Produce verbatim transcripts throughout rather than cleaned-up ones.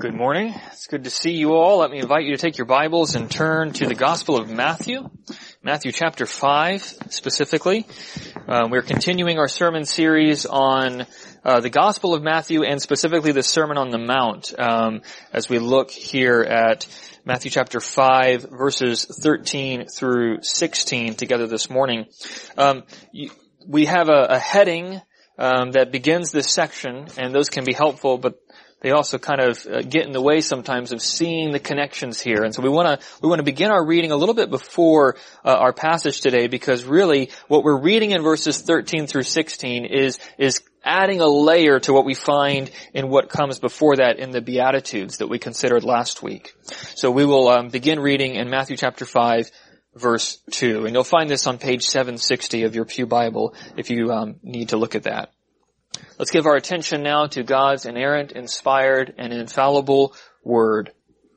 Good morning. It's good to see you all. Let me invite you to take your Bibles and turn to the Gospel of Matthew, Matthew chapter five specifically. Uh, we're continuing our sermon series on uh, the Gospel of Matthew and specifically the Sermon on the Mount um, as we look here at Matthew chapter five, verses thirteen through sixteen together this morning. Um, you, we have a, a heading um, that begins this section, and those can be helpful, but they also kind of uh, get in the way sometimes of seeing the connections here. And so we want to we want to begin our reading a little bit before uh, our passage today, because really what we're reading in verses thirteen through sixteen is is adding a layer to what we find in what comes before that in the Beatitudes that we considered last week. So we will um, begin reading in Matthew chapter five, verse two. And you'll find this on page seven sixty of your Pew Bible if you um, need to look at that. Let's give our attention now to God's inerrant, inspired, and infallible Word.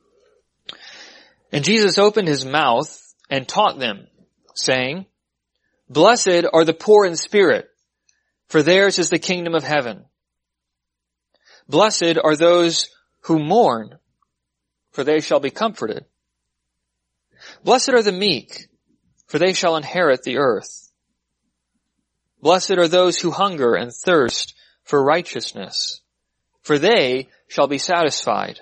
And Jesus opened his mouth and taught them, saying, "Blessed are the poor in spirit, for theirs is the kingdom of heaven. Blessed are those who mourn, for they shall be comforted. Blessed are the meek, for they shall inherit the earth. Blessed are those who hunger and thirst for righteousness, for they shall be satisfied.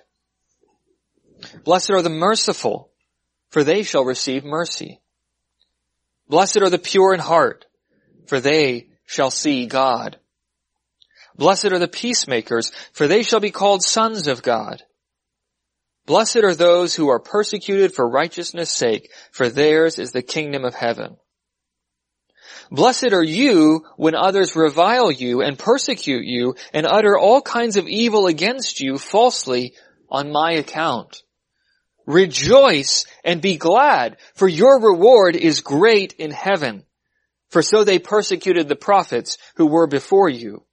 Blessed are the merciful, for they shall receive mercy. Blessed are the pure in heart, for they shall see God. Blessed are the peacemakers, for they shall be called sons of God. Blessed are those who are persecuted for righteousness' sake, for theirs is the kingdom of heaven. Blessed are you when others revile you and persecute you and utter all kinds of evil against you falsely on my account. Rejoice and be glad, for your reward is great in heaven. For so they persecuted the prophets who were before you.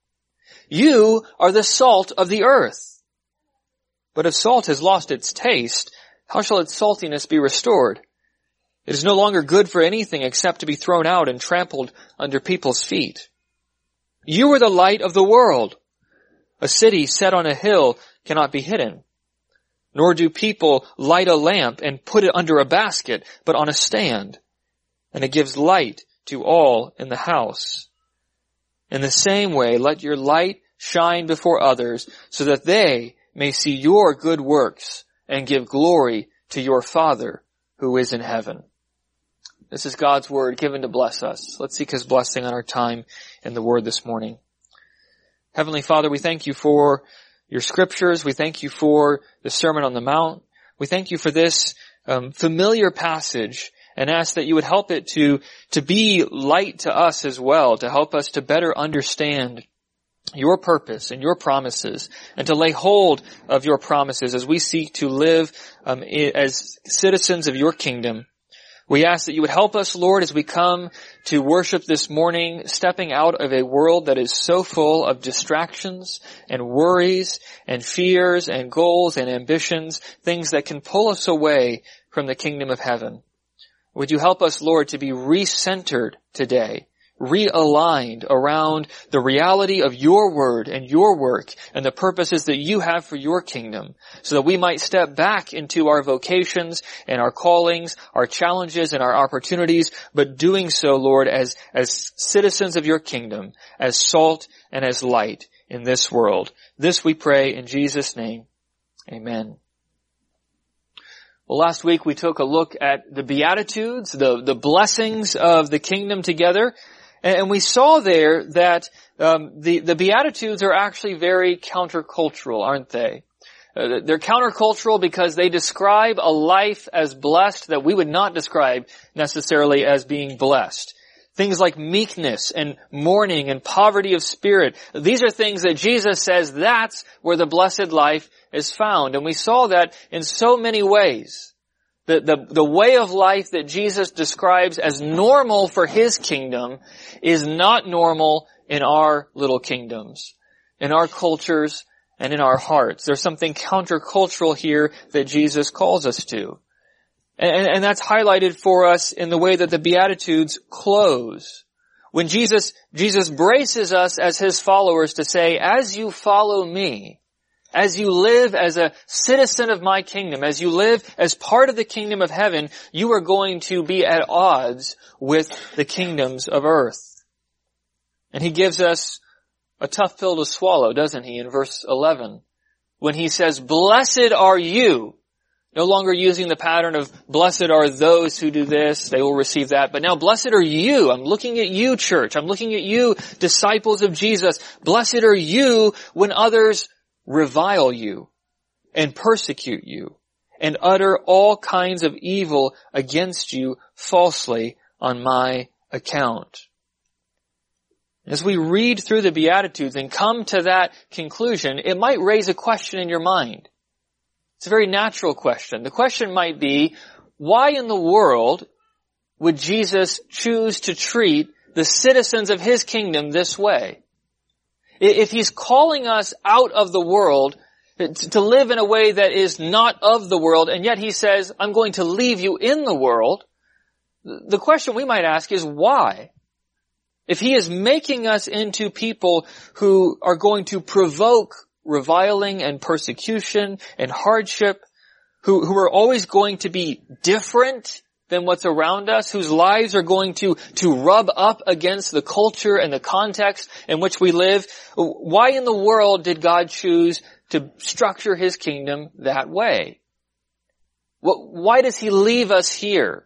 You are the salt of the earth. But if salt has lost its taste, how shall its saltiness be restored? It is no longer good for anything except to be thrown out and trampled under people's feet. You are the light of the world. A city set on a hill cannot be hidden. Nor do people light a lamp and put it under a basket, but on a stand, and it gives light to all in the house. In the same way, let your light shine before others, so that they may see your good works and give glory to your Father who is in heaven." This is God's word given to bless us. Let's seek his blessing on our time in the word this morning. Heavenly Father, we thank you for your scriptures. We thank you for the Sermon on the Mount. We thank you for this um, familiar passage and ask that you would help it to, to be light to us as well, to help us to better understand your purpose and your promises, and to lay hold of your promises as we seek to live um, as citizens of your kingdom. We ask that you would help us, Lord, as we come to worship this morning, stepping out of a world that is so full of distractions and worries and fears and goals and ambitions, things that can pull us away from the kingdom of heaven. Would you help us, Lord, to be recentered today, realigned around the reality of your word and your work and the purposes that you have for your kingdom, so that we might step back into our vocations and our callings, our challenges and our opportunities, but doing so, Lord, as, as citizens of your kingdom, as salt and as light in this world. This we pray in Jesus' name. Amen. Well, last week we took a look at the Beatitudes, the, the blessings of the kingdom together. And we saw there that um, the, the Beatitudes are actually very countercultural, aren't they? Uh, they're countercultural because they describe a life as blessed that we would not describe necessarily as being blessed. Things like meekness and mourning and poverty of spirit. These are things that Jesus says that's where the blessed life is found. And we saw that in so many ways. The, the, the way of life that Jesus describes as normal for his kingdom is not normal in our little kingdoms, in our cultures, and in our hearts. There's something countercultural here that Jesus calls us to. And, and that's highlighted for us in the way that the Beatitudes close. When Jesus, Jesus braces us as his followers to say, as you follow me, As you live as a citizen of my kingdom, as you live as part of the kingdom of heaven, you are going to be at odds with the kingdoms of earth. And he gives us a tough pill to swallow, doesn't he, in verse eleven, when he says, blessed are you, no longer using the pattern of blessed are those who do this, they will receive that, but now blessed are you. I'm looking at you, church. I'm looking at you, disciples of Jesus. Blessed are you when others revile you and persecute you and utter all kinds of evil against you falsely on my account. As we read through the Beatitudes and come to that conclusion, it might raise a question in your mind. It's a very natural question. The question might be, why in the world would Jesus choose to treat the citizens of his kingdom this way? If he's calling us out of the world to live in a way that is not of the world, and yet he says, I'm going to leave you in the world, the question we might ask is why? If he is making us into people who are going to provoke reviling and persecution and hardship, who, who are always going to be different than what's around us, whose lives are going to, to rub up against the culture and the context in which we live, why in the world did God choose to structure his kingdom that way? Why does he leave us here?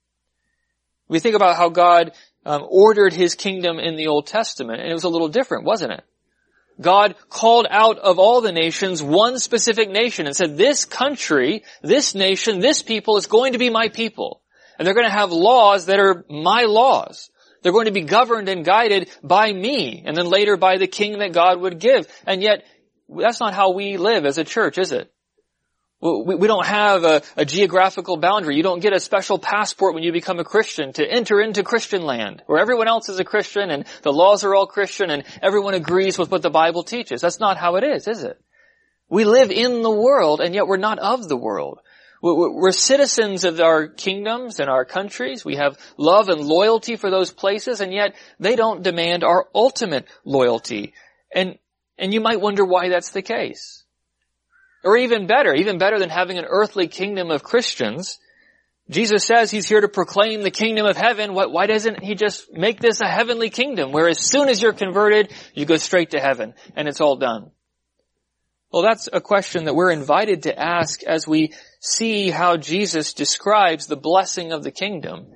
We think about how God um, ordered his kingdom in the Old Testament, and it was a little different, wasn't it? God called out of all the nations one specific nation and said, this country, this nation, this people is going to be my people. And they're going to have laws that are my laws. They're going to be governed and guided by me, and then later by the king that God would give. And yet, that's not how we live as a church, is it? We, we don't have a, a geographical boundary. You don't get a special passport when you become a Christian to enter into Christian land, where everyone else is a Christian and the laws are all Christian and everyone agrees with what the Bible teaches. That's not how it is, is it? We live in the world, and yet we're not of the world. We're citizens of our kingdoms and our countries. We have love and loyalty for those places, and yet they don't demand our ultimate loyalty. And, and you might wonder why that's the case. Or even better, even better than having an earthly kingdom of Christians, Jesus says he's here to proclaim the kingdom of heaven. Why, why doesn't he just make this a heavenly kingdom where as soon as you're converted, you go straight to heaven and it's all done? Well, that's a question that we're invited to ask as we see how Jesus describes the blessing of the kingdom.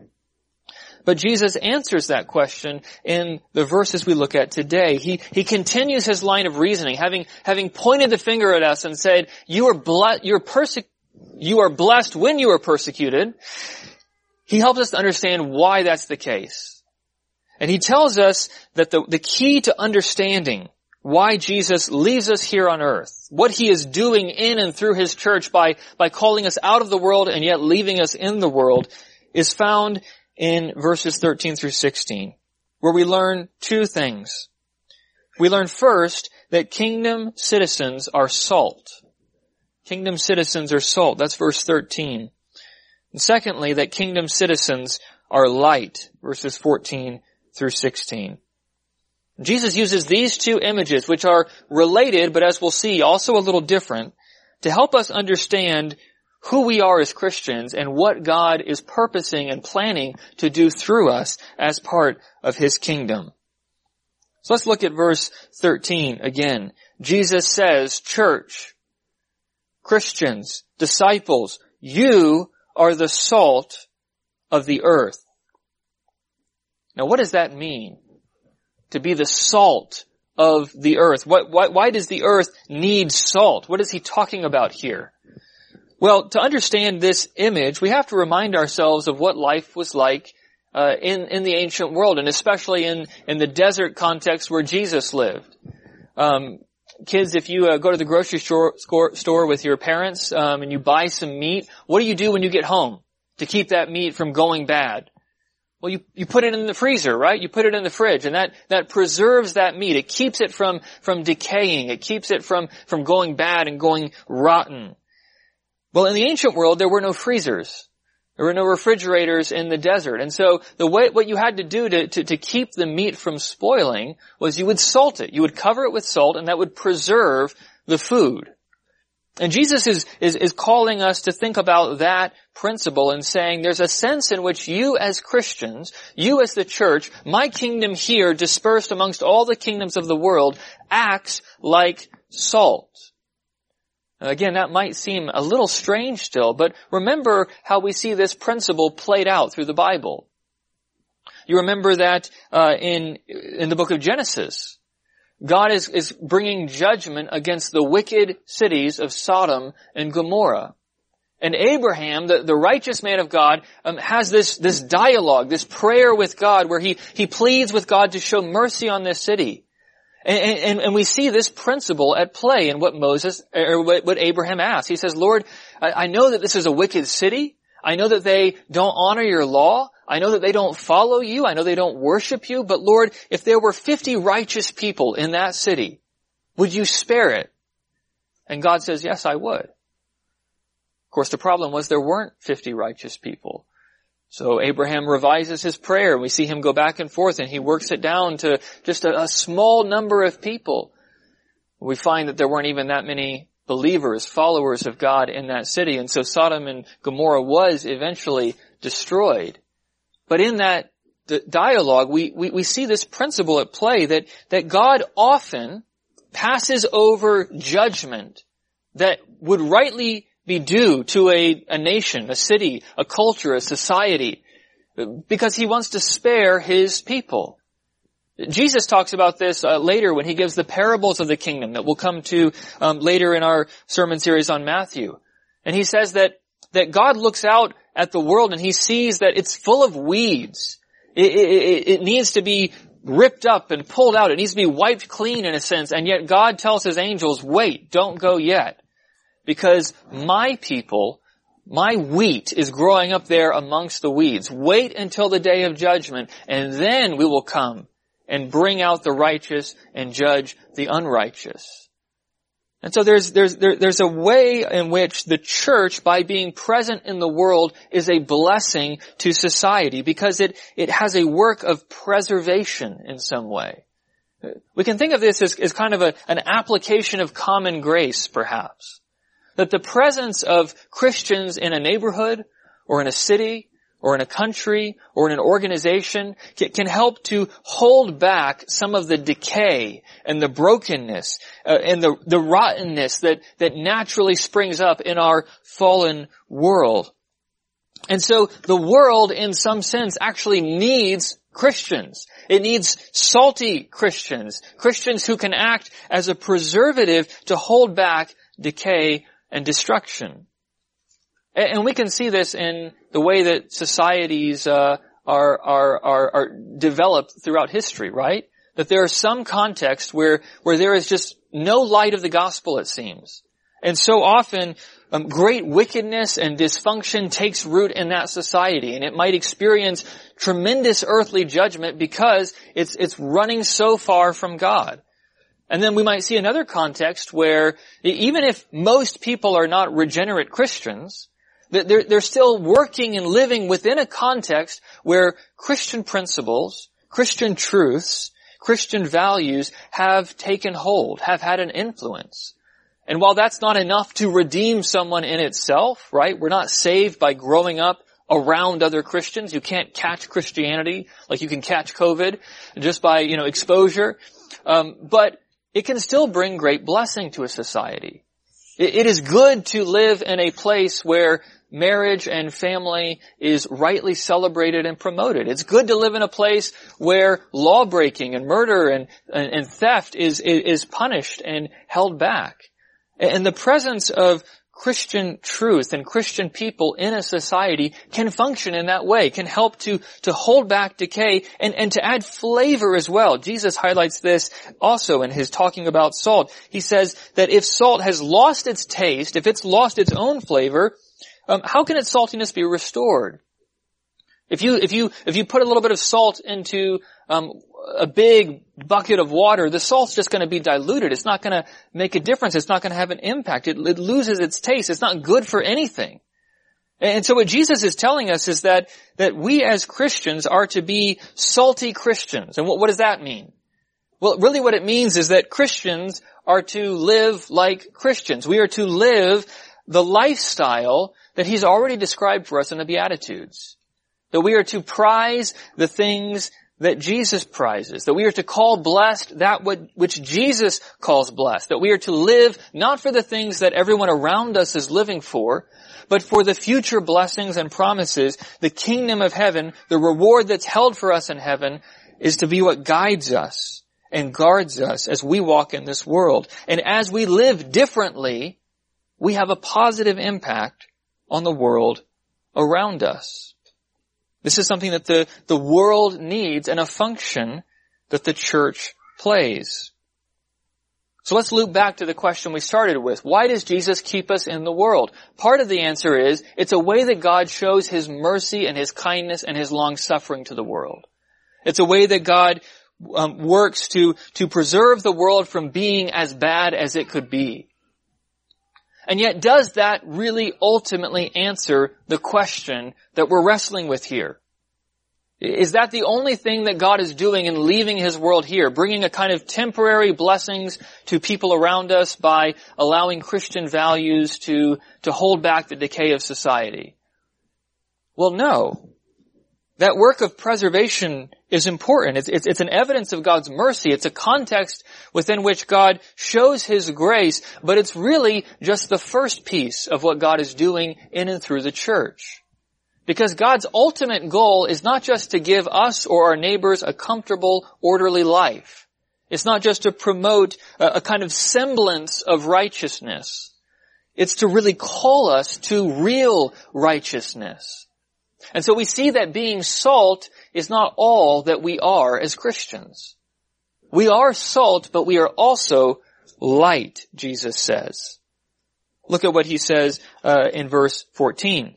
But Jesus answers that question in the verses we look at today. He, he continues his line of reasoning, having, having pointed the finger at us and said, you are ble- you're perse- you are blessed when you are persecuted. He helps us to understand why that's the case. And he tells us that the, the key to understanding why Jesus leaves us here on earth, what he is doing in and through his church by, by calling us out of the world and yet leaving us in the world, is found in verses thirteen through sixteen, where we learn two things. We learn first that kingdom citizens are salt. Kingdom citizens are salt. That's verse thirteen. And secondly, that kingdom citizens are light, verses fourteen through sixteen. Jesus uses these two images, which are related, but as we'll see, also a little different, to help us understand who we are as Christians and what God is purposing and planning to do through us as part of his kingdom. So let's look at verse thirteen again. Jesus says, church, Christians, disciples, you are the salt of the earth. Now what does that mean? To be the salt of the earth. What, why, why does the earth need salt? What is he talking about here? Well, to understand this image, we have to remind ourselves of what life was like uh, in, in the ancient world, and especially in, in the desert context where Jesus lived. Um, kids, if you uh, go to the grocery store, store with your parents um, and you buy some meat, what do you do when you get home to keep that meat from going bad? Well, you, you put it in the freezer, right? You put it in the fridge, and that, that preserves that meat. It keeps it from, from decaying. It keeps it from, from going bad and going rotten. Well, in the ancient world, there were no freezers. There were no refrigerators in the desert. And so the way, what you had to do to, to, to keep the meat from spoiling was you would salt it. You would cover it with salt, and that would preserve the food. And Jesus is, is, is calling us to think about that principle and saying there's a sense in which you as Christians, you as the church, my kingdom here dispersed amongst all the kingdoms of the world, acts like salt. Again, that might seem a little strange still, but remember how we see this principle played out through the Bible. You remember that uh, in in the book of Genesis, God is, is bringing judgment against the wicked cities of Sodom and Gomorrah. And Abraham, the, the righteous man of God, um, has this, this dialogue, this prayer with God where he, he pleads with God to show mercy on this city. And, and, and we see this principle at play in what Moses, or what, what Abraham asked. He says, Lord, I, I know that this is a wicked city. I know that they don't honor your law. I know that they don't follow you. I know they don't worship you. But Lord, if there were fifty righteous people in that city, would you spare it? And God says, yes, I would. Of course, the problem was there weren't fifty righteous people. So Abraham revises his prayer. We see him go back and forth, and he works it down to just a, a small number of people. We find that there weren't even that many believers, followers of God in that city. And so Sodom and Gomorrah was eventually destroyed. But in that d- dialogue, we, we, we see this principle at play that, that God often passes over judgment that would rightly be due to a, a nation, a city, a culture, a society, because he wants to spare his people. Jesus talks about this uh, later when he gives the parables of the kingdom that we'll come to um, later in our sermon series on Matthew. And he says that, that God looks out at the world and he sees that it's full of weeds. It, it, it needs to be ripped up and pulled out. It needs to be wiped clean in a sense. And yet God tells his angels, wait, don't go yet. Because my people, my wheat is growing up there amongst the weeds. Wait until the day of judgment, and then we will come and bring out the righteous and judge the unrighteous. And so there's, there's, there, there's a way in which the church, by being present in the world, is a blessing to society because it, it has a work of preservation in some way. We can think of this as, as kind of a, an application of common grace, perhaps. That the presence of Christians in a neighborhood or in a city or in a country or in an organization can help to hold back some of the decay and the brokenness uh, and the, the rottenness that, that naturally springs up in our fallen world. And so the world, in some sense, actually needs Christians. It needs salty Christians, Christians who can act as a preservative to hold back decay and destruction. And we can see this in the way that societies uh, are, are, are, are developed throughout history, right? That there are some contexts where, where there is just no light of the gospel, it seems. And so often, um, great wickedness and dysfunction takes root in that society, and it might experience tremendous earthly judgment because it's, it's running so far from God. And then we might see another context where even if most people are not regenerate Christians, they're, they're still working and living within a context where Christian principles, Christian truths, Christian values have taken hold, have had an influence. And while that's not enough to redeem someone in itself, right? We're not saved by growing up around other Christians. You can't catch Christianity like you can catch COVID just by, you know, exposure. Um, but it can still bring great blessing to a society. It, it is good to live in a place where marriage and family is rightly celebrated and promoted. It's good to live in a place where law breaking and murder and, and, and theft is, is, is punished and held back. And the presence of Christian truth and Christian people in a society can function in that way, can help to, to hold back decay and, and to add flavor as well. Jesus highlights this also in his talking about salt. He says that if salt has lost its taste, if it's lost its own flavor, um, how can its saltiness be restored? If you, if you, if you put a little bit of salt into, um, a big bucket of water, the salt's just going to be diluted. It's not going to make a difference. It's not going to have an impact. It, it loses its taste. It's not good for anything. And so what Jesus is telling us is that, that we as Christians are to be salty Christians. And what, what does that mean? Well, really what it means is that Christians are to live like Christians. We are to live the lifestyle that he's already described for us in the Beatitudes. That we are to prize the things that Jesus prizes. That we are to call blessed that which Jesus calls blessed. That we are to live not for the things that everyone around us is living for, but for the future blessings and promises. The kingdom of heaven, the reward that's held for us in heaven, is to be what guides us and guards us as we walk in this world. And as we live differently, we have a positive impact on the world around us. This is something that the, the world needs and a function that the church plays. So let's loop back to the question we started with. Why does Jesus keep us in the world? Part of the answer is, it's a way that God shows His mercy and His kindness and His long-suffering to the world. It's a way that God um, works to, to preserve the world from being as bad as it could be. And yet, does that really ultimately answer the question that we're wrestling with here? Is that the only thing that God is doing in leaving His world here, bringing a kind of temporary blessings to people around us by allowing Christian values to, to hold back the decay of society? Well, no. That work of preservation is important. It's, it's, it's an evidence of God's mercy. It's a context within which God shows His grace, but it's really just the first piece of what God is doing in and through the church. Because God's ultimate goal is not just to give us or our neighbors a comfortable, orderly life. It's not just to promote a, a kind of semblance of righteousness. It's to really call us to real righteousness. And so we see that being salt is not all that we are as Christians. We are salt, but we are also light, Jesus says. Look at what He says uh, in verse fourteen.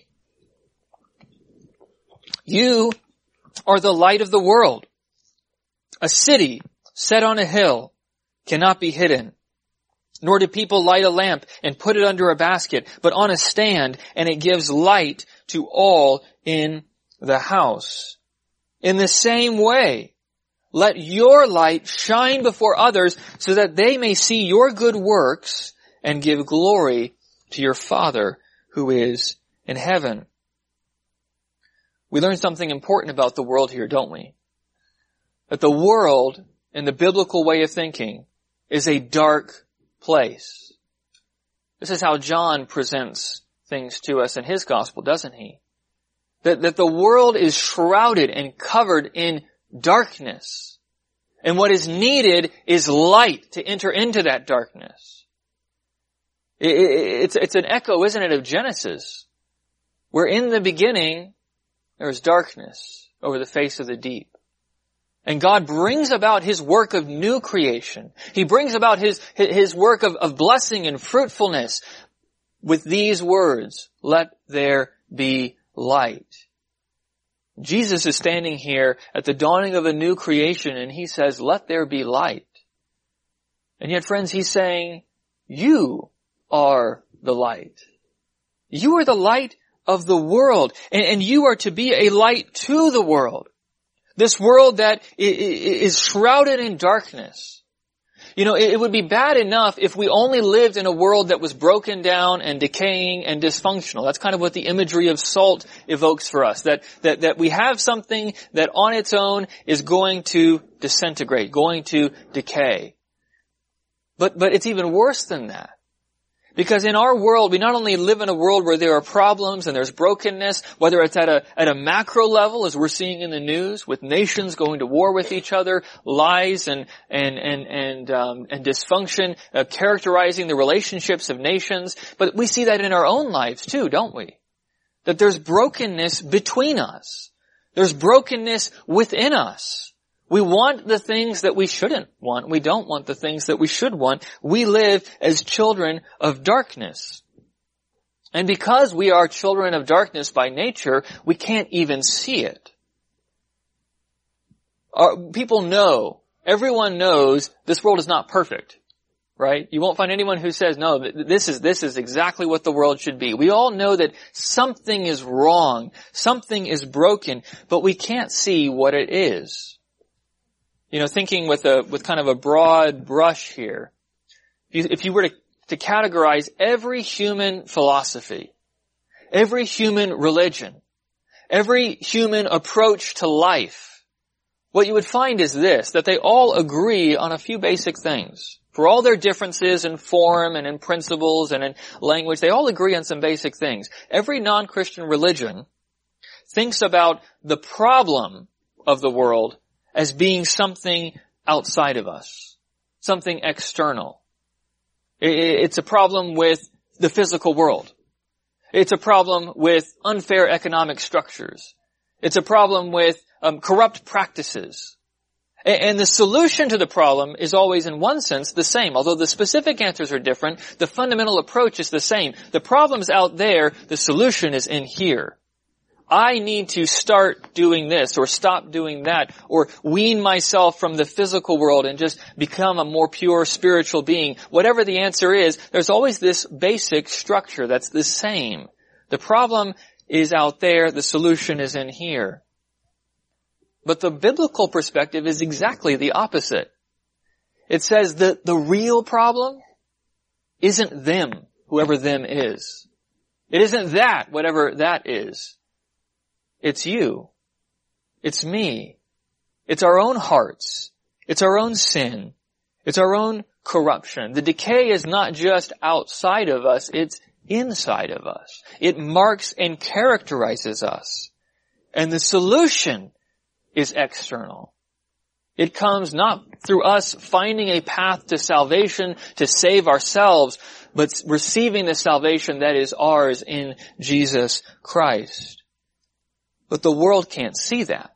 You are the light of the world. A city set on a hill cannot be hidden. Nor do people light a lamp and put it under a basket, but on a stand, and it gives light to all in the house. In the same way, let your light shine before others so that they may see your good works and give glory to your Father who is in heaven. We learn something important about the world here, don't we? That the world, in the biblical way of thinking, is a dark place. This is how John presents things to us in his gospel, doesn't he? That, that the world is shrouded and covered in darkness. And what is needed is light to enter into that darkness. It, it, it's, it's an echo, isn't it, of Genesis, where in the beginning there is darkness over the face of the deep. And God brings about His work of new creation. He brings about His, His work of, of blessing and fruitfulness with these words, let there be light. Jesus is standing here at the dawning of a new creation and He says, let there be light. And yet, friends, He's saying, you are the light. You are the light of the world, and, and you are to be a light to the world. This world that is shrouded in darkness. You know, it would be bad enough if we only lived in a world that was broken down and decaying and dysfunctional. That's kind of what the imagery of salt evokes for us. That, that, that we have something that on its own is going to disintegrate, going to decay. But, but it's even worse than that. Because in our world, we not only live in a world where there are problems and there's brokenness, whether it's at a, at a macro level, as we're seeing in the news, with nations going to war with each other, lies and, and, and, and, um, and dysfunction, uh, characterizing the relationships of nations. But we see that in our own lives too, don't we? That there's brokenness between us. There's brokenness within us. We want the things that we shouldn't want. We don't want the things that we should want. We live as children of darkness. And because we are children of darkness by nature, we can't even see it. Our, people know, everyone knows this world is not perfect, right? You won't find anyone who says, no, this is, this is exactly what the world should be. We all know that something is wrong, something is broken, but we can't see what it is. You know, thinking with a, with kind of a broad brush here. If you, if you were to, to categorize every human philosophy, every human religion, every human approach to life, what you would find is this, that they all agree on a few basic things. For all their differences in form and in principles and in language, they all agree on some basic things. Every non-Christian religion thinks about the problem of the world as being something outside of us, something external. It's a problem with the physical world. It's a problem with unfair economic structures. It's a problem with um, corrupt practices. And the solution to the problem is always, in one sense, the same. Although the specific answers are different, the fundamental approach is the same. The problem's out there, the solution is in here. I need to start doing this or stop doing that or wean myself from the physical world and just become a more pure spiritual being. Whatever the answer is, there's always this basic structure that's the same. The problem is out there, the solution is in here. But the biblical perspective is exactly the opposite. It says that the real problem isn't them, whoever them is. It isn't that, whatever that is. It's you. It's me. It's our own hearts. It's our own sin. It's our own corruption. The decay is not just outside of us, it's inside of us. It marks and characterizes us. And the solution is external. It comes not through us finding a path to salvation to save ourselves, but receiving the salvation that is ours in Jesus Christ. But the world can't see that.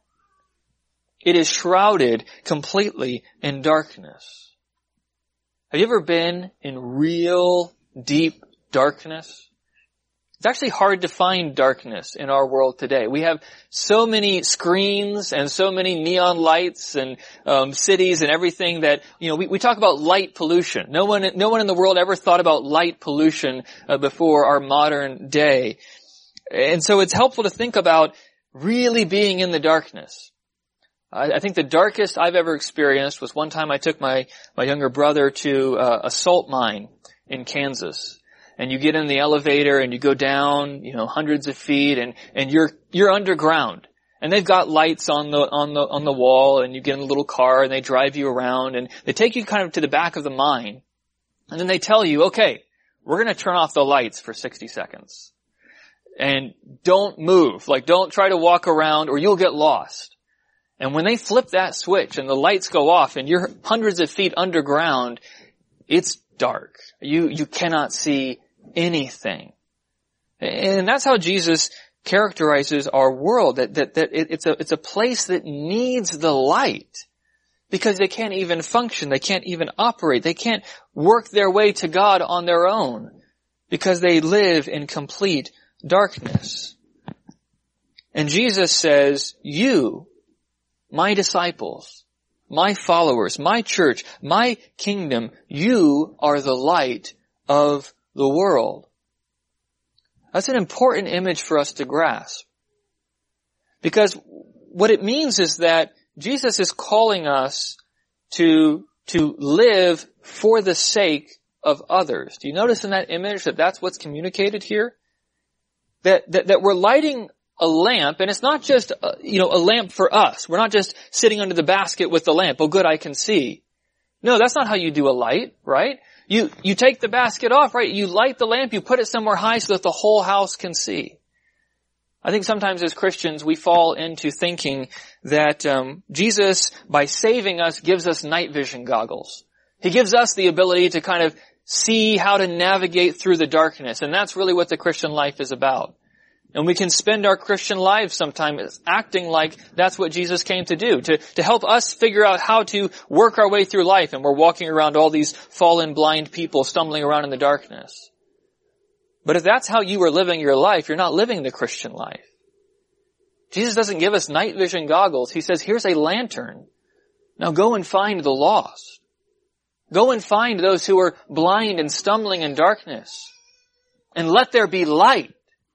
It is shrouded completely in darkness. Have you ever been in real deep darkness? It's actually hard to find darkness in our world today. We have so many screens and so many neon lights and um, cities and everything that, you know, we, we talk about light pollution. No one, no one in the world ever thought about light pollution uh, before our modern day. And so it's helpful to think about really being in the darkness. I, I think the darkest I've ever experienced was one time I took my, my younger brother to uh, a salt mine in Kansas. And you get in the elevator and you go down, you know, hundreds of feet and, and you're, you're underground. And they've got lights on the, on the, on the wall and you get in a little car and they drive you around and they take you kind of to the back of the mine. And then they tell you, okay, we're going to turn off the lights for sixty seconds. And don't move. Like, don't try to walk around or you'll get lost. And when they flip that switch and the lights go off and you're hundreds of feet underground, it's dark. You, you cannot see anything. And that's how Jesus characterizes our world, that, that, that it, it's a, it's a place that needs the light because they can't even function. They can't even operate. They can't work their way to God on their own because they live in complete darkness. And Jesus says, you, my disciples, my followers, my church, my kingdom, you are the light of the world. That's an important image for us to grasp. Because what it means is that Jesus is calling us to, to live for the sake of others. Do you notice in that image that that's what's communicated here? That, that, that we're lighting a lamp, and it's not just, uh, you know, a lamp for us. We're not just sitting under the basket with the lamp. Oh, good, I can see. No, that's not how you do a light, right? You, you take the basket off, right? You light the lamp, you put it somewhere high so that the whole house can see. I think sometimes as Christians we fall into thinking that um, Jesus, by saving us, gives us night vision goggles. He gives us the ability to kind of see how to navigate through the darkness, and that's really what the Christian life is about. And we can spend our Christian lives sometimes acting like that's what Jesus came to do, to, to help us figure out how to work our way through life. And we're walking around all these fallen blind people stumbling around in the darkness. But if that's how you are living your life, you're not living the Christian life. Jesus doesn't give us night vision goggles. He says, here's a lantern. Now go and find the lost. Go and find those who are blind and stumbling in darkness. And let there be light.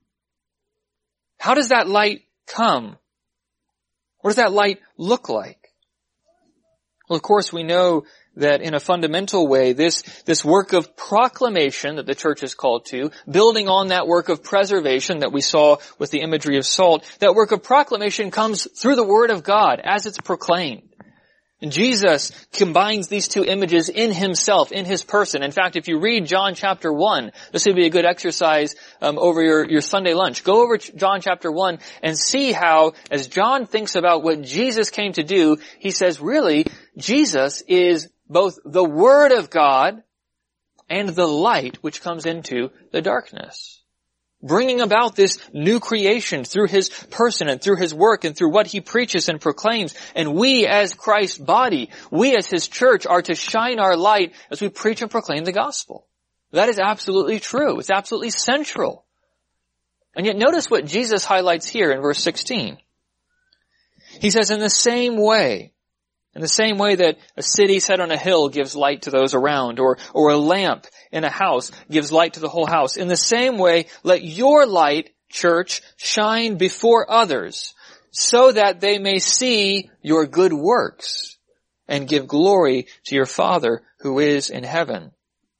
How does that light come? What does that light look like? Well, of course, we know that in a fundamental way, this, this work of proclamation that the church is called to, building on that work of preservation that we saw with the imagery of salt, that work of proclamation comes through the Word of God as it's proclaimed. And Jesus combines these two images in himself, in his person. In fact, if you read John chapter one, this would be a good exercise um, over your, your Sunday lunch. Go over John chapter one and see how, as John thinks about what Jesus came to do, he says, really, Jesus is both the Word of God and the light which comes into the darkness, bringing about this new creation through his person and through his work and through what he preaches and proclaims. And we as Christ's body, we as his church are to shine our light as we preach and proclaim the gospel. That is absolutely true. It's absolutely central. And yet notice what Jesus highlights here in verse sixteen. He says, in the same way, in the same way that a city set on a hill gives light to those around, or, or a lamp in a house gives light to the whole house. In the same way, let your light, church, shine before others, so that they may see your good works and give glory to your Father who is in heaven.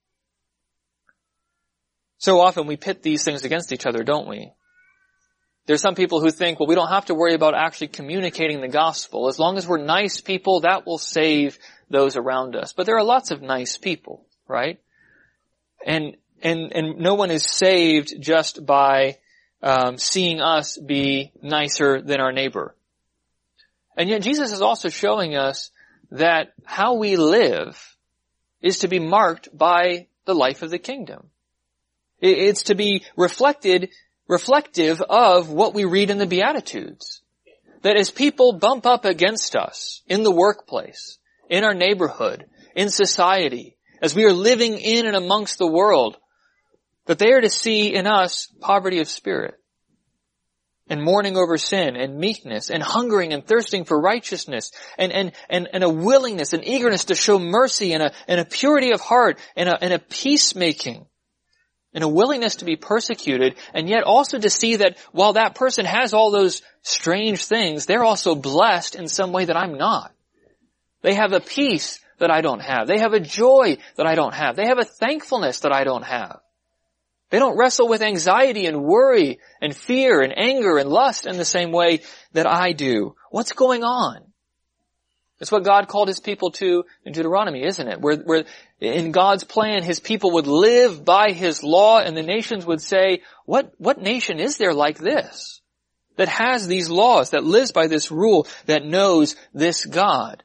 So often we pit these things against each other, don't we? There's some people who think, well, we don't have to worry about actually communicating the gospel. As long as we're nice people, that will save those around us. But there are lots of nice people, right? And, and, and no one is saved just by, um, seeing us be nicer than our neighbor. And yet Jesus is also showing us that how we live is to be marked by the life of the kingdom. It's to be reflected reflective of what we read in the Beatitudes. That as people bump up against us in the workplace, in our neighborhood, in society, as we are living in and amongst the world, that they are to see in us poverty of spirit, and mourning over sin, and meekness, and hungering and thirsting for righteousness, and, and, and, and a willingness and eagerness to show mercy, and a, and a purity of heart, and a, and a peacemaking, and a willingness to be persecuted, and yet also to see that while that person has all those strange things, they're also blessed in some way that I'm not. They have a peace that I don't have. They have a joy that I don't have. They have a thankfulness that I don't have. They don't wrestle with anxiety and worry and fear and anger and lust in the same way that I do. What's going on? It's what God called his people to in Deuteronomy, isn't it? Where, where in God's plan, his people would live by his law, and the nations would say, what, what nation is there like this? That has these laws, that lives by this rule, that knows this God.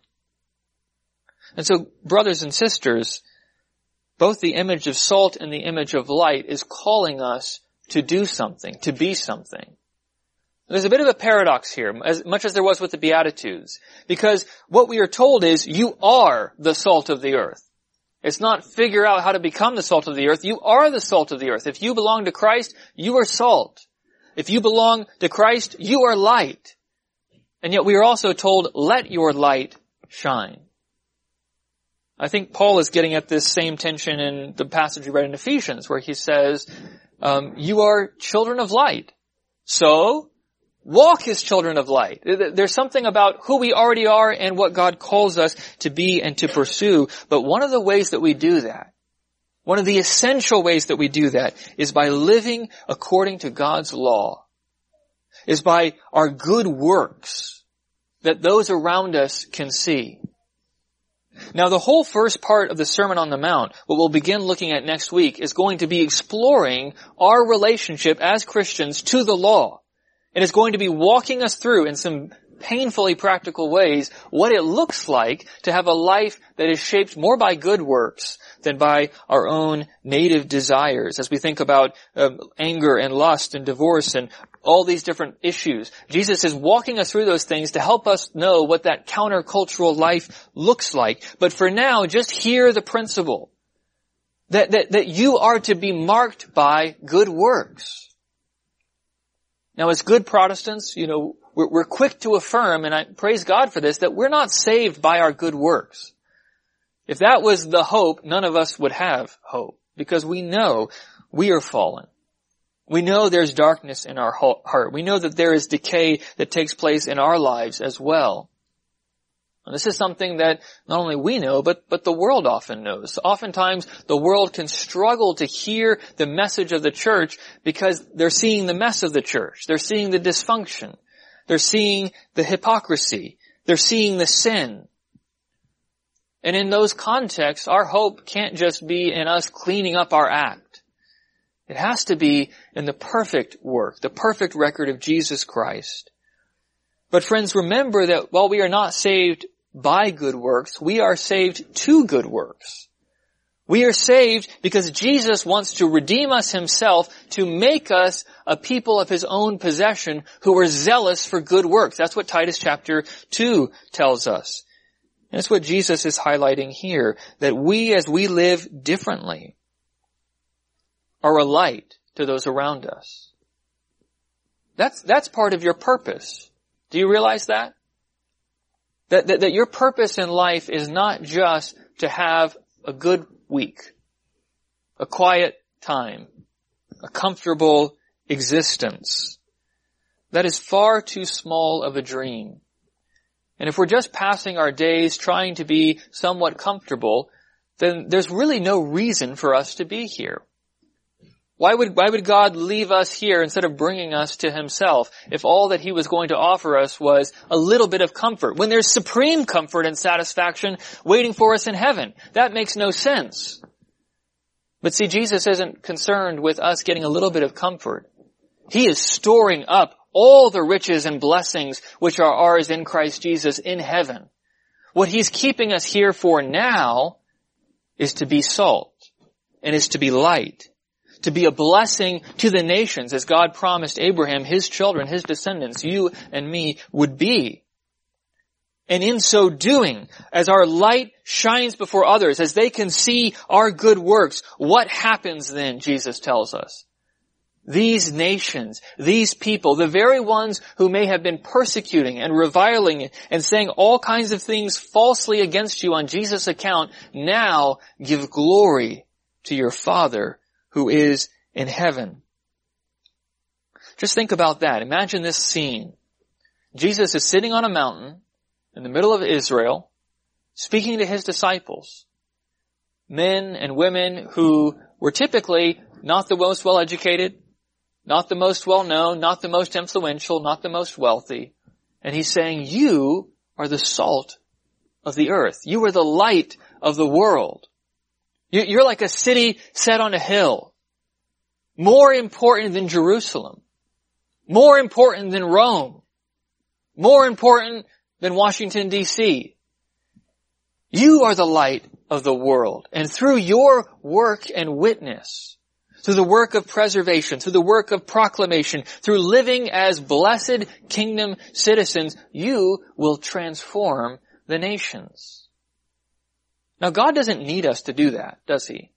And so, brothers and sisters, both the image of salt and the image of light is calling us to do something, to be something. There's a bit of a paradox here, as much as there was with the Beatitudes, because what we are told is you are the salt of the earth. It's not figure out how to become the salt of the earth. You are the salt of the earth. If you belong to Christ, you are salt. If you belong to Christ, you are light. And yet we are also told, let your light shine. I think Paul is getting at this same tension in the passage we read in Ephesians, where he says, um, you are children of light. So, walk as children of light. There's something about who we already are and what God calls us to be and to pursue. But one of the ways that we do that, one of the essential ways that we do that, is by living according to God's law, is by our good works that those around us can see. Now, the whole first part of the Sermon on the Mount, what we'll begin looking at next week, is going to be exploring our relationship as Christians to the law. And it's going to be walking us through in some painfully practical ways what it looks like to have a life that is shaped more by good works than by our own native desires. As we think about um, anger and lust and divorce and all these different issues, Jesus is walking us through those things to help us know what that countercultural life looks like. But for now, just hear the principle that, that, that you are to be marked by good works. Now, as good Protestants, you know, we're, we're quick to affirm, and I praise God for this, that we're not saved by our good works. If that was the hope, none of us would have hope, because we know we are fallen. We know there's darkness in our heart. We know that there is decay that takes place in our lives as well. And this is something that not only we know, but, but the world often knows. Oftentimes, the world can struggle to hear the message of the church because they're seeing the mess of the church. They're seeing the dysfunction. They're seeing the hypocrisy. They're seeing the sin. And in those contexts, our hope can't just be in us cleaning up our act. It has to be in the perfect work, the perfect record of Jesus Christ. But friends, remember that while we are not saved by good works, we are saved to good works. We are saved because Jesus wants to redeem us himself to make us a people of his own possession who are zealous for good works. That's what Titus chapter two tells us. And that's what Jesus is highlighting here, that we, as we live differently, are a light to those around us. That's, that's part of your purpose. Do you realize that? That, that, that your purpose in life is not just to have a good week, a quiet time, a comfortable existence. That is far too small of a dream. And if we're just passing our days trying to be somewhat comfortable, then there's really no reason for us to be here. Why would, why would God leave us here instead of bringing us to himself if all that he was going to offer us was a little bit of comfort, when there's supreme comfort and satisfaction waiting for us in heaven? That makes no sense. But see, Jesus isn't concerned with us getting a little bit of comfort. He is storing up all the riches and blessings which are ours in Christ Jesus in heaven. What he's keeping us here for now is to be salt and is to be light, to be a blessing to the nations, as God promised Abraham, his children, his descendants, you and me, would be. And in so doing, as our light shines before others, as they can see our good works, what happens then, Jesus tells us? These nations, these people, the very ones who may have been persecuting and reviling and saying all kinds of things falsely against you on Jesus' account, now give glory to your Father who is in heaven. Just think about that. Imagine this scene. Jesus is sitting on a mountain in the middle of Israel, speaking to his disciples, men and women who were typically not the most well-educated, not the most well-known, not the most influential, not the most wealthy. And he's saying, you are the salt of the earth. You are the light of the world. You're like a city set on a hill. More important than Jerusalem. More important than Rome. More important than Washington, D C You are the light of the world. And through your work and witness, through the work of preservation, through the work of proclamation, through living as blessed kingdom citizens, you will transform the nations. Now, God doesn't need us to do that, does he?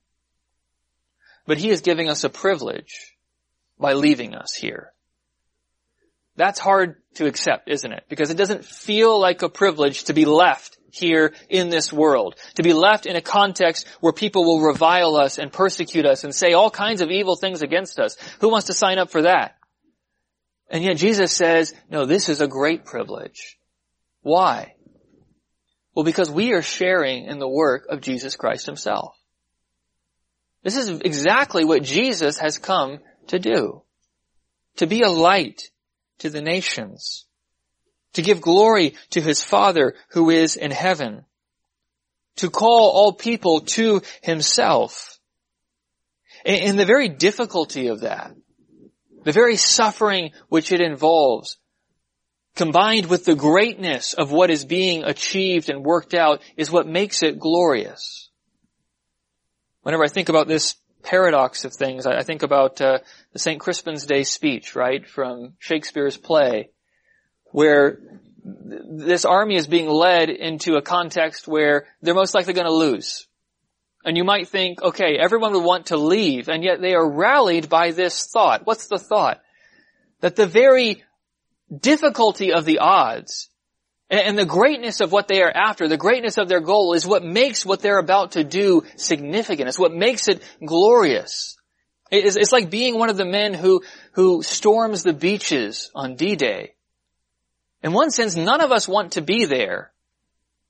But he is giving us a privilege by leaving us here. That's hard to accept, isn't it? Because it doesn't feel like a privilege to be left here in this world, to be left in a context where people will revile us and persecute us and say all kinds of evil things against us. Who wants to sign up for that? And yet Jesus says, no, this is a great privilege. Why? Well, because we are sharing in the work of Jesus Christ himself. This is exactly what Jesus has come to do. To be a light to the nations. To give glory to his Father who is in heaven. To call all people to himself. And the very difficulty of that, the very suffering which it involves, combined with the greatness of what is being achieved and worked out, is what makes it glorious. Whenever I think about this paradox of things, I think about uh, the Saint Crispin's Day speech, right, from Shakespeare's play, where th- this army is being led into a context where they're most likely going to lose. And you might think, okay, everyone would want to leave, and yet they are rallied by this thought. What's the thought? That the very difficulty of the odds and the greatness of what they are after, the greatness of their goal, is what makes what they're about to do significant. It's what makes it glorious. It's, it's like being one of the men who, who storms the beaches on D-Day. In one sense, none of us want to be there.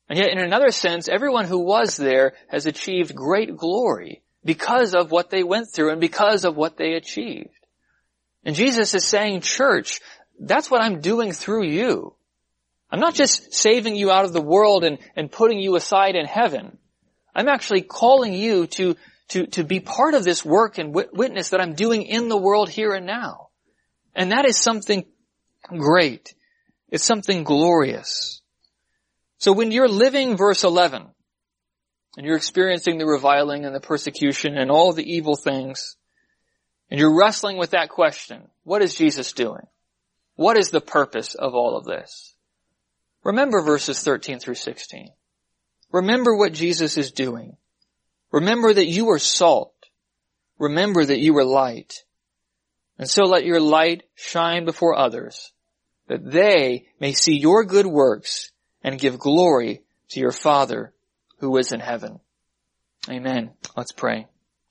And yet in another sense, everyone who was there has achieved great glory because of what they went through and because of what they achieved. And Jesus is saying, church, that's what I'm doing through you. I'm not just saving you out of the world and, and putting you aside in heaven. I'm actually calling you to, to, to be part of this work and wit- witness that I'm doing in the world here and now. And that is something great. It's something glorious. So when you're living verse eleven, and you're experiencing the reviling and the persecution and all the evil things, and you're wrestling with that question, what is Jesus doing? What is the purpose of all of this? Remember verses thirteen through sixteen. Remember what Jesus is doing. Remember that you are salt. Remember that you are light. And so let your light shine before others, that they may see your good works and give glory to your Father who is in heaven. Amen. Let's pray.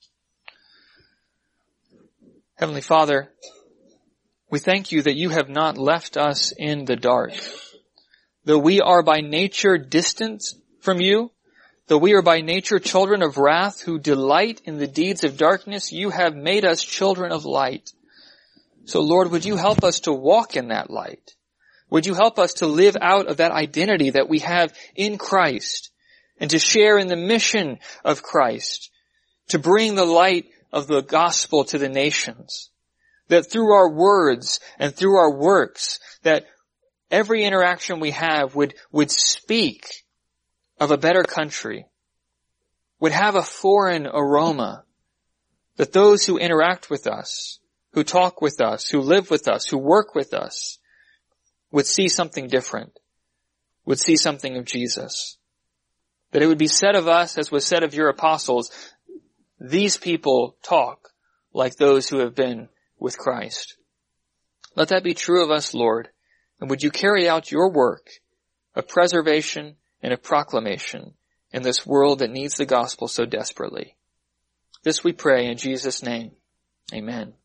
Heavenly Father, we thank you that you have not left us in the dark. Though we are by nature distant from you, though we are by nature children of wrath who delight in the deeds of darkness, you have made us children of light. So Lord, would you help us to walk in that light? Would you help us to live out of that identity that we have in Christ and to share in the mission of Christ, to bring the light of the gospel to the nations, that through our words and through our works, that every interaction we have would, would speak of a better country, would have a foreign aroma, that those who interact with us, who talk with us, who live with us, who work with us, would see something different, would see something of Jesus. That it would be said of us, as was said of your apostles, these people talk like those who have been with Christ. Let that be true of us, Lord, and would you carry out your work of preservation and of proclamation in this world that needs the gospel so desperately. This we pray in Jesus' name. Amen.